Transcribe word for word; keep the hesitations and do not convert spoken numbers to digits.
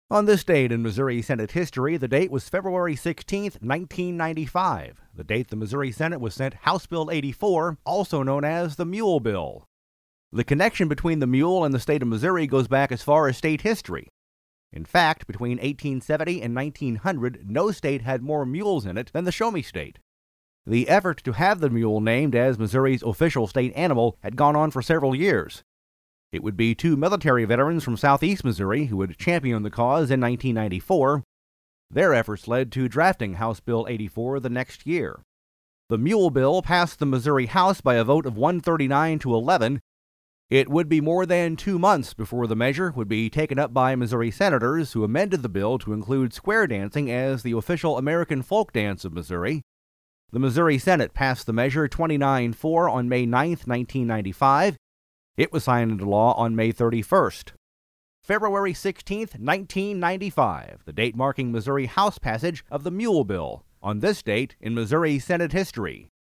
On this date in Missouri Senate history, the date was February sixteenth, nineteen ninety-five, the date the Missouri Senate was sent House Bill eighty-four, also known as the Mule Bill. The connection between the mule and the state of Missouri goes back as far as state history. In fact, between eighteen seventy and nineteen hundred, no state had more mules in it than the Show Me State. The effort to have the mule named as Missouri's official state animal had gone on for several years. It would be two military veterans from southeast Missouri who would champion the cause in nineteen ninety-four. Their efforts led to drafting House Bill eighty-four the next year. The Mule Bill passed the Missouri House by a vote of one thirty-nine to eleven. It would be more than two months before the measure would be taken up by Missouri senators who amended the bill to include square dancing as the official American folk dance of Missouri. The Missouri Senate passed the measure twenty-nine four on May ninth, nineteen ninety-five. It was signed into law on May thirty-first. February sixteenth, nineteen ninety-five, the date marking Missouri House passage of the Mule Bill, on this date in Missouri Senate history.